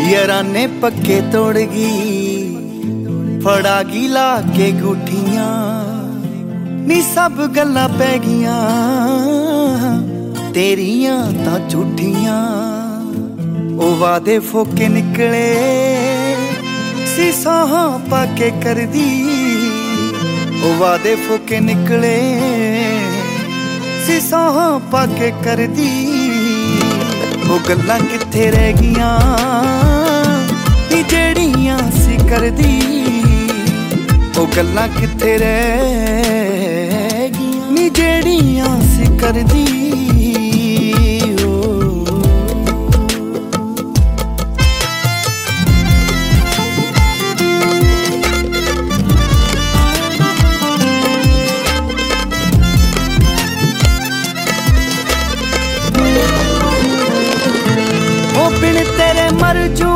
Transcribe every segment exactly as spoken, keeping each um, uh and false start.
याराने पक्के तोड़ गई, फड़ा गिला के गुठियां नी सब गल्लां पै गियां तेरियां तां झूठियां। ओ वादे फोके निकले सी साहां पाके करदी, ओ वादे फोके निकले सी साहां पाके करदी। ओ गल्लां कित्थे रह गियां नी जेड़ियां सी करदी, ओ गल्लां कित्थे रह गियां नी जेड़ियां सी करदी। बिन तेरे मर जू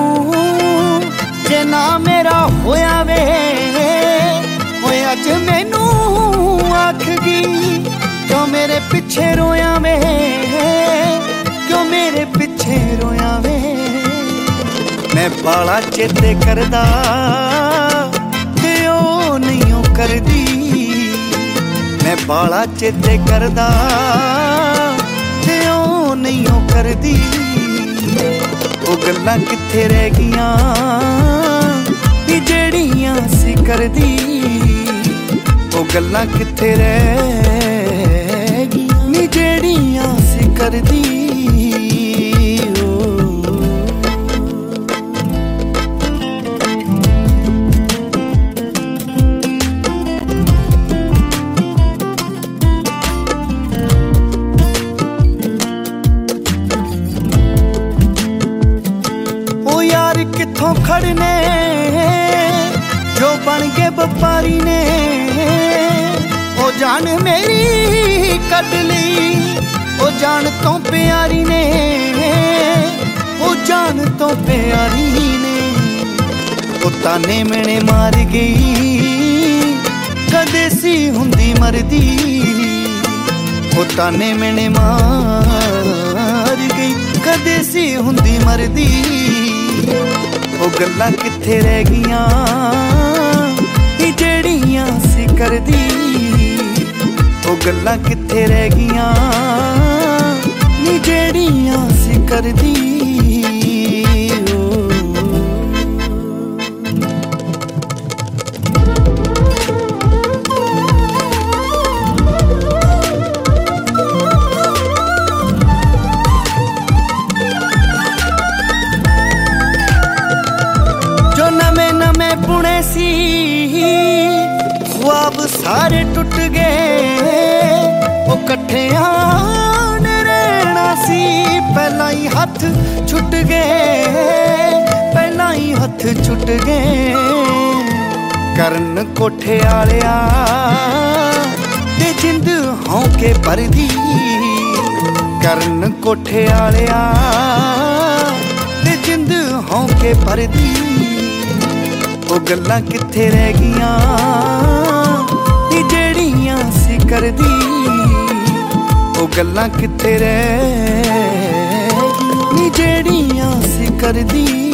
जे ना मेरा होया वे, होए अज मैनू आखगी क्यों मेरे पिछे रोया वे, क्यों मेरे पिछे रोया वे। मैं बाला चेते करदा ते ओ नहीं करदी, मैं बाला चेते करदा ते ओ नहीं करदी। ओ गल्लां कित्थे रह गियां नी जेड़ियां सी करदी, ओ गल्लां कित्थे रह गियां नी जेड़ियां सी करदी। कित्थों खड़ने जो बन गए व्यापारी ने, ओ जान मेरी कट ली, ओ जान तो प्यारी ने, ओ जान तो प्यारी ने। ओ ताने मैंने मार गई कदे सी हुंदी मरदी, ओ ताने मैंने मार गई कदे सी हुंदी मरदी। ओ गल्लां कित्थे रह गियां नी जेड़ियां सी करदी, ओ गल्लां कित्थे रह गियां नी जेड़ियां सी करदी। पुणे सी ख्वाब सारे टुट गए, ओ कट्ठियां ने रहना सी पहला ही हथ छुट गए, पहला ही हथ छुट गए। करन कोठे आलिया ते जिंद हौके भरदी, करन कोठे आलिया ते जिंद हौके भरदी। ओ गल्लां कित्थे रह गियां नी जेड़ियां सी करदी, ओ गल्लां कित्थे रह नी जेड़ियां सी करदी।